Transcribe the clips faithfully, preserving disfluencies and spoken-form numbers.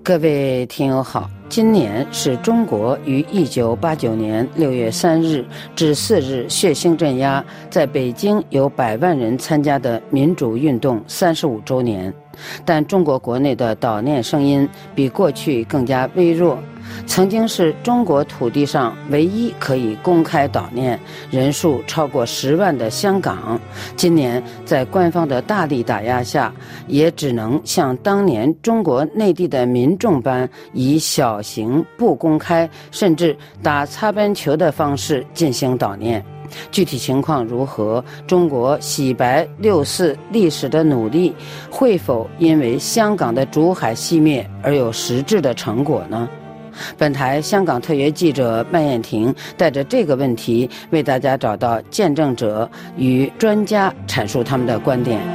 各位听友好，今年是中国于一九八九年六月三日至四日血腥镇压，在北京有百万人参加的民主运动三十五周年。但中国国内的悼念声音比过去更加微弱。曾经是中国土地上唯一可以公开悼念、人数超过十万的香港，今年在官方的大力打压下，也只能像当年中国内地的民众般，以小型、不公开，甚至打擦边球的方式进行悼念。具体情况如何？中国洗白六四历史的努力，会否因为香港的竹海熄灭而有实质的成果呢？本台香港特约记者麦燕婷带着这个问题，为大家找到见证者与专家，阐述他们的观点。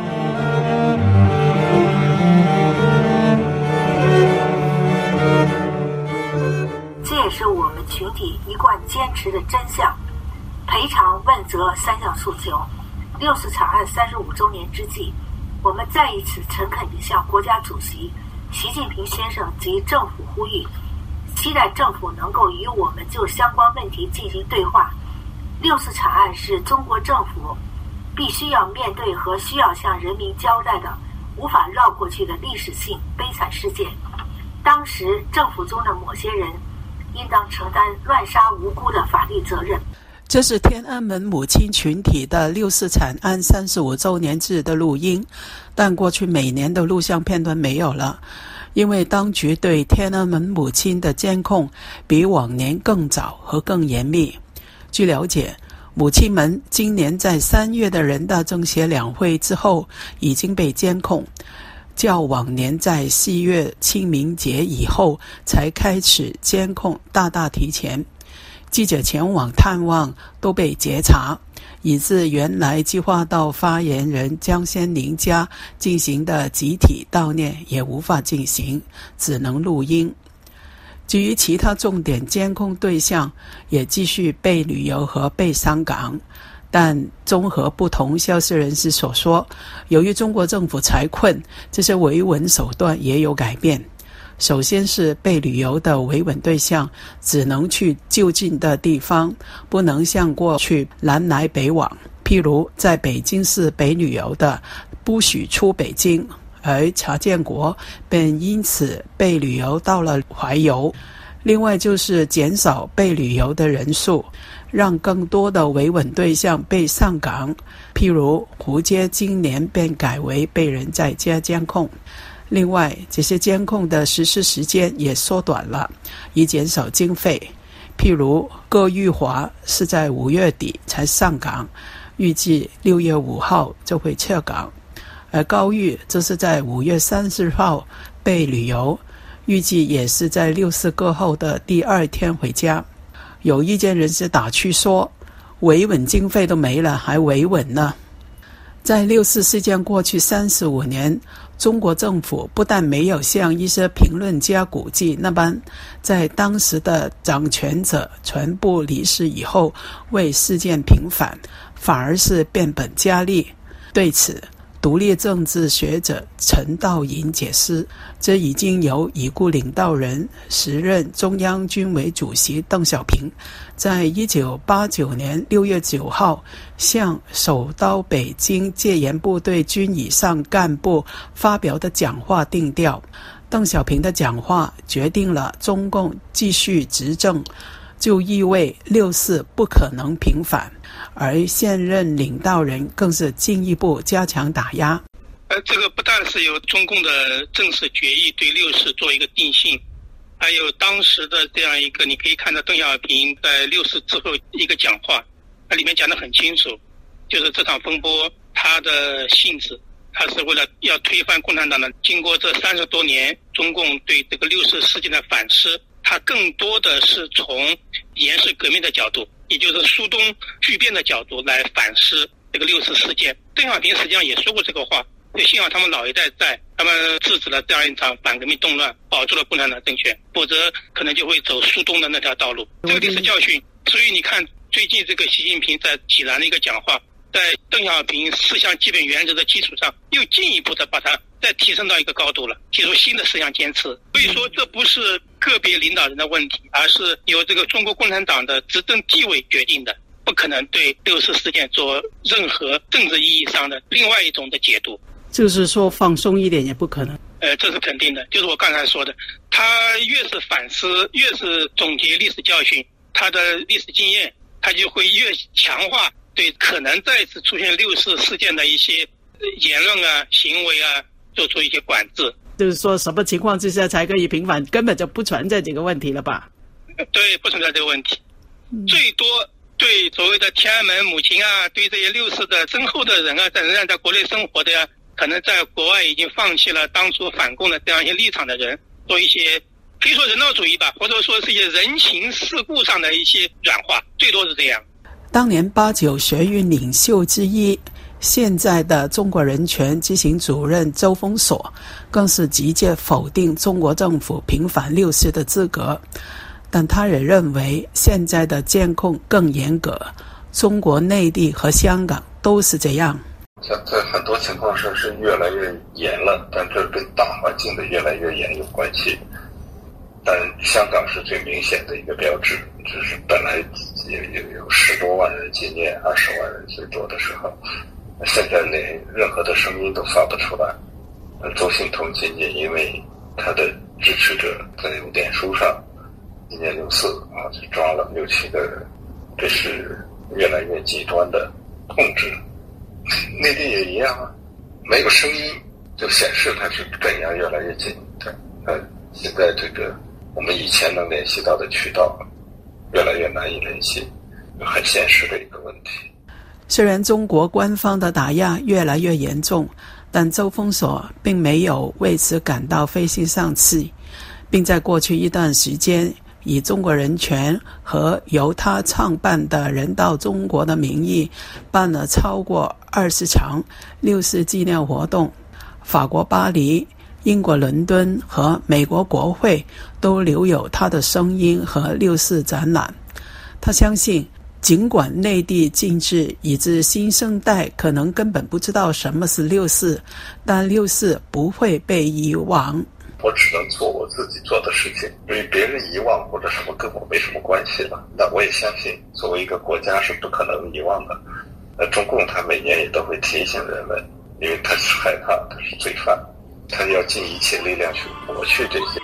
这也是我们群体一贯坚持的真相。赔偿、问责三项诉求。六四惨案三十五周年之际，我们再一次诚恳地向国家主席习近平先生及政府呼吁，期待政府能够与我们就相关问题进行对话。六四惨案是中国政府必须要面对和需要向人民交代的无法绕过去的历史性悲惨事件。当时政府中的某些人应当承担乱杀无辜的法律责任。 这是天安门母亲群体的六四惨案三十五周年制的录音，但过去每年的录像片段没有了，因为当局对天安门母亲的监控比往年更早和更严密。据了解，母亲们今年在三月的人大政协两会之后已经被监控，较往年在四月清明节以后才开始监控大大提前。记者前往探望都被截查，以致原来计划到发言人江先林家进行的集体悼念也无法进行，只能录音。至于其他重点监控对象，也继续被旅游和被香港。但综合不同消息人士所说，由于中国政府财困，这些维稳手段也有改变。首先是被旅游的维稳对象只能去就近的地方，不能像过去南来北往，譬如在北京市北旅游的不许出北京，而查建国便因此被旅游到了怀柔。另外就是减少被旅游的人数，让更多的维稳对象被上岗，譬如胡街今年便改为被人在家监控。另外，这些监控的实施时间也缩短了，以减少经费。譬如葛玉华是在五月底才上岗，预计六月五号就会撤岗，而高玉则是在五月三十号被旅游，预计也是在六四过后的第二天回家。有意见人士打趣说，维稳经费都没了，还维稳呢？在六四事件过去三十五年，中国政府不但没有像一些评论家估计那般，在当时的掌权者全部离世以后为事件平反，反而是变本加厉。对此，独立政治学者陈道银解释，这已经由已故领导人、时任中央军委主席邓小平在一九八九年六月九号向首都北京戒严部队军以上干部发表的讲话定调。邓小平的讲话决定了中共继续执政，就意味六四不可能平反，而现任领导人更是进一步加强打压。 呃，这个不但是由中共的正式决议对六四做一个定性，还有当时的这样一个，你可以看到邓小平在六四之后一个讲话，它里面讲得很清楚，就是这场风波它的性质，它是为了要推翻共产党的。经过这三十多年，中共对这个六四事件的反思，它更多的是从严肃革命的角度，也就是苏东巨变的角度来反思这个六四事件。邓小平实际上也说过这个话，就幸好他们老一代在，他们制止了这样一场反革命动乱，保住了共产党政权，否则可能就会走苏东的那条道路。这个历史教训，所以你看最近这个习近平在济南的一个讲话，在邓小平四项基本原则的基础上，又进一步的把它再提升到一个高度了，提出新的思想坚持。所以说这不是个别领导人的问题，而是由这个中国共产党的执政地位决定的，不可能对六四事件做任何政治意义上的另外一种的解读。 就是说放松一点也不可能。 呃，这是肯定的，就是我刚才说的，他越是反思，越是总结历史教训，他的历史经验，他就会越强化对可能再次出现六四事件的一些言论啊、行为啊，做出一些管制。 就是说什么情况之下才可以平反，根本就不存在这个问题了吧？ 对，不存在这个问题。嗯、最多对所谓的天安门母亲啊，对这些六四的身后的人啊，在仍然在国内生活的呀、啊，可能在国外已经放弃了当初反共的这样一些立场的人，做一些可以说人道主义吧，或者说是一些人情世故上的一些软化，最多是这样。 当年八九学运领袖之一，现在的中国人权执行主任周峰锁，更是直接否定中国政府平反六四的资格。但他也认为现在的监控更严格，中国内地和香港都是这样。 在很多情况上是越来越严了，但这跟大环境的越来越严有关系。但香港是最明显的一个标志，就是本来有有有十多万人纪念，二十万人最多的时候，现在连任何的声音都发不出来。周幸彤仅仅因为他的支持者在脸书上纪念六四啊，就抓了六七个人，这是越来越极端的控制。内地也一样啊，没有声音就显示它是镇压越来越紧。对，那现在这个我们以前能联系到的渠道越来越难以联系，很现实的一个问题。 虽然中国官方的打压越来越严重，但周峰锁并没有为此感到灰心丧气，并在过去一段时间以中国人权和由他创办的人道中国的名义办了超过二十场六四纪念活动。法国巴黎、英国伦敦和美国国会都留有他的声音和六四展览。他相信尽管内地禁止以致新生代可能根本不知道什么是六四，但六四不会被遗忘。 我只能做我自己做的事情，因为别人遗忘或者什么跟我没什么关系了。那我也相信作为一个国家是不可能遗忘的。那中共他每年也都会提醒人们，因为他是害怕，他是罪犯，他要尽一切力量去抹去这些。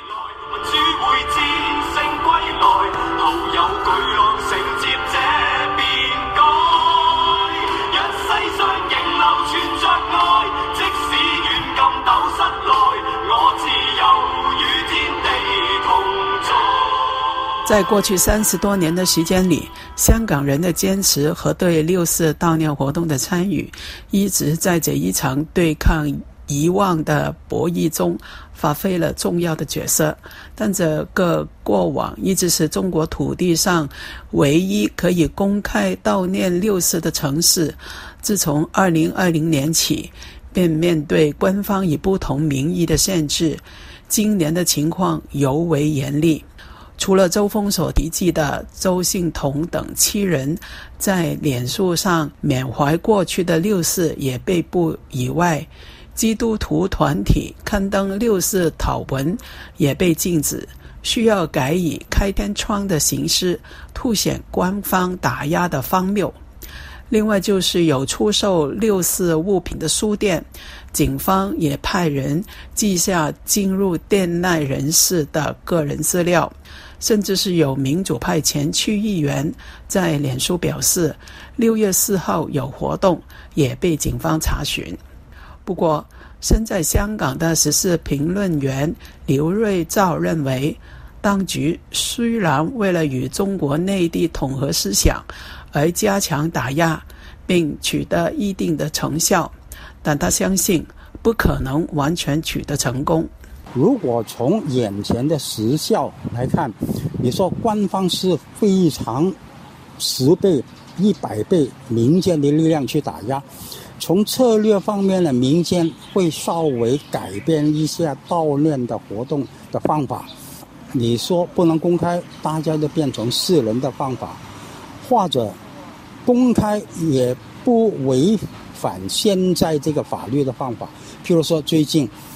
在过去三十多年的时间里，香港人的坚持和对六四悼念活动的参与，一直在这一场对抗遗忘的博弈中发挥了重要的角色。但这个过往一直是中国土地上唯一可以公开悼念六四的城市，自从二零二零年起便面对官方以不同名义的限制，今年的情况尤为严厉。除了周峰所提及的周幸彤等七人在脸书上缅怀过去的六四也被捕以外，基督徒团体刊登六四祷文也被禁止，需要改以开天窗的形式凸显官方打压的荒谬。另外就是有出售六四物品的书店，警方也派人记下进入店内人士的个人资料，甚至是有民主派前区议员在脸书表示六月四号有活动，也被警方查询。不过身在香港的时事评论员刘瑞兆认为，当局虽然为了与中国内地统合思想而加强打压并取得一定的成效，但他相信不可能完全取得成功。 如果从眼前的实效来看，你说官方是非常十倍、一百倍民间的力量去打压，从策略方面呢，民间会稍微改变一下悼念的活动的方法。你说不能公开，大家就变成私人的方法，或者公开也不违反现在这个法律的方法。譬如说最近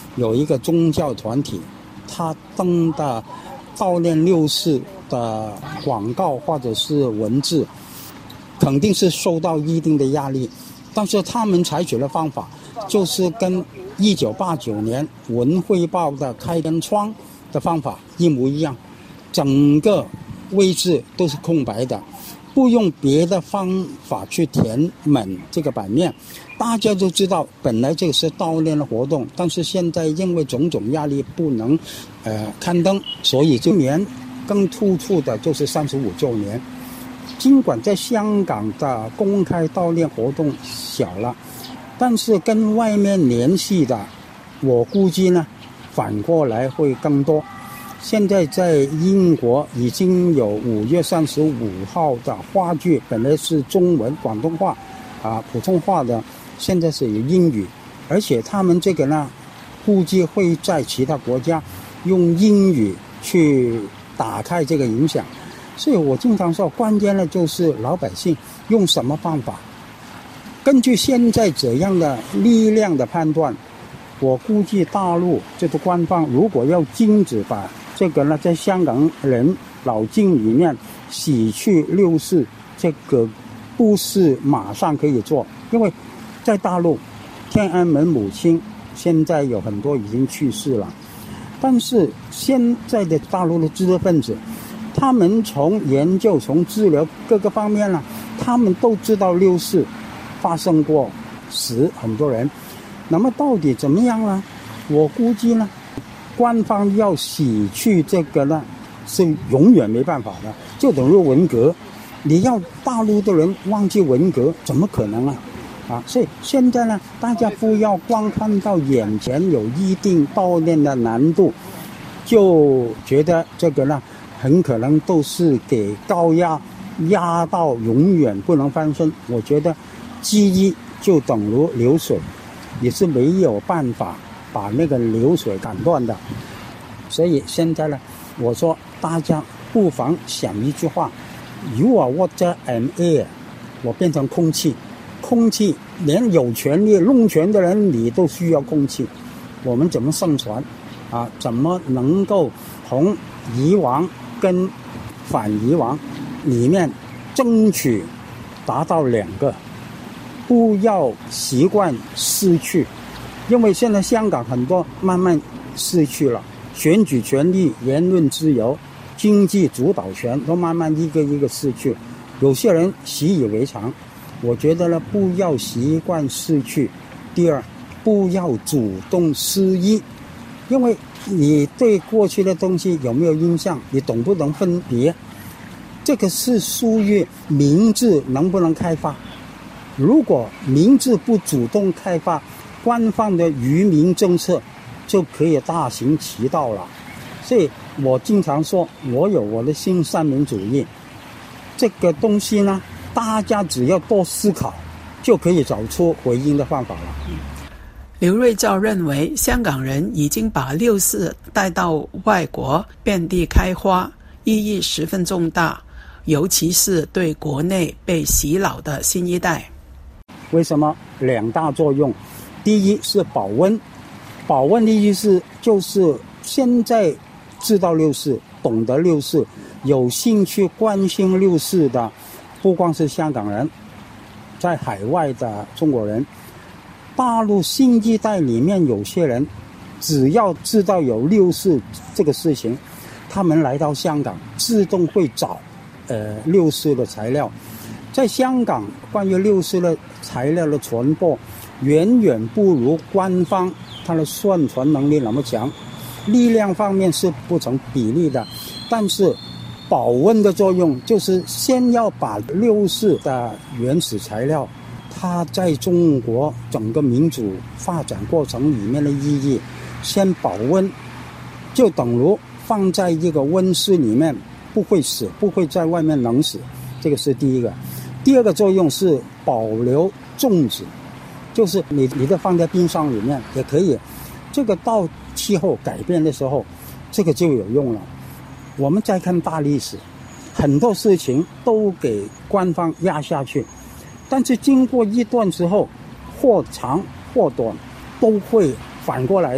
有一个宗教团体，他登的悼念六四的广告或者是文字，肯定是受到一定的压力，但是他们采取的方法就是跟一九八九年文汇报的开天窗的方法一模一样，整个位置都是空白的，不用别的方法去填满这个版面。大家都知道本来这个是悼念的活动，但是现在因为种种压力不能呃刊登，所以今年更突出的就是三十五周年。尽管在香港的公开悼念活动小了，但是跟外面联系的我估计呢反过来会更多。现在在英国已经有五月三十五号的话剧，本来是中文广东话啊普通话的，现在是有英语，而且他们这个呢估计会在其他国家用英语去打开这个影响。所以我经常说，关键的就是老百姓用什么方法。根据现在这样的力量的判断，我估计大陆这个官方如果要禁止把这个呢在香港人脑筋里面洗去六四，这个不是马上可以做。因为在大陆天安门母亲现在有很多已经去世了，但是现在的大陆的知识分子，他们从研究从治疗各个方面呢，他们都知道六四发生过，死很多人。那么到底怎么样呢？我估计呢官方要洗去这个呢是永远没办法的，就等于文革，你要大陆的人忘记文革怎么可能啊啊！所以现在呢大家不要光看到眼前有一定悼念的难度，就觉得这个呢很可能都是给高压压到永远不能翻身。我觉得记忆就等于流水，也是没有办法把那个流水砍断的。所以现在呢我说大家不妨想一句话， You are water and air， 我变成空气，空气连有权利弄权的人你都需要空气，我们怎么生存啊？怎么能够从以往跟反以往里面争取达到两个？不要习惯失去，因为现在香港很多慢慢失去了，选举权利、言论自由、经济主导权都慢慢一个一个失去，有些人习以为常。我觉得呢，不要习惯失去。第二，不要主动失忆，因为你对过去的东西有没有印象，你懂不懂分别，这个是属于明智能不能开发。如果明智不主动开发，官方的愚民政策就可以大行其道了。所以我经常说，我有我的新三民主义，这个东西呢大家只要多思考就可以找出回应的方法了。 刘瑞照认为，香港人已经把六四带到外国，遍地开花，意义十分重大，尤其是对国内被洗脑的新一代。 为什么？两大作用。第一是保温，保温的意思就是现在知道六四，懂得六四，有兴趣关心六四的不光是香港人，在海外的中国人，大陆新一代里面有些人只要知道有六四这个事情，他们来到香港自动会找呃六四的材料。在香港关于六四的材料的传播远远不如官方它的宣传能力那么强，力量方面是不成比例的，但是保温的作用就是先要把六四的原始材料它在中国整个民主发展过程里面的意义先保温，就等于放在一个温室里面不会死，不会在外面冷死，这个是第一个。第二个作用是保留种子，就是你你的放在冰箱里面也可以，这个到气候改变的时候这个就有用了。我们再看大历史，很多事情都给官方压下去，但是经过一段时候或长或短都会反过来的。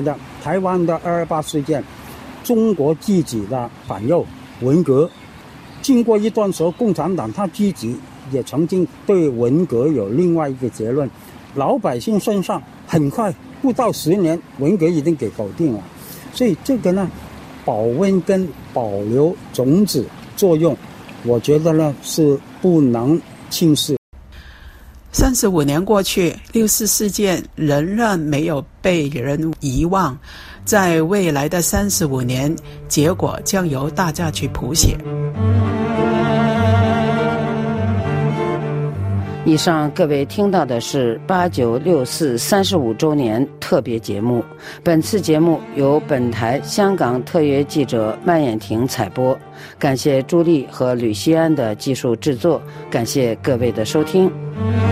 台湾的二二八事件，中国自己的反右文革，经过一段时候，共产党他自己也曾经对文革有另外一个结论，老百姓身上很快不到十年，文革已经给搞定了。所以这个呢，保温跟保留种子作用，我觉得呢是不能轻视。 三十五年过去，六四事件仍然没有被人遗忘，在未来的三十五年，结果将由大家去谱写。 以上各位听到的是八九六四三十五周年特别节目。本次节目由本台香港特约记者曼燕婷采播，感谢朱莉和吕希安的技术制作，感谢各位的收听。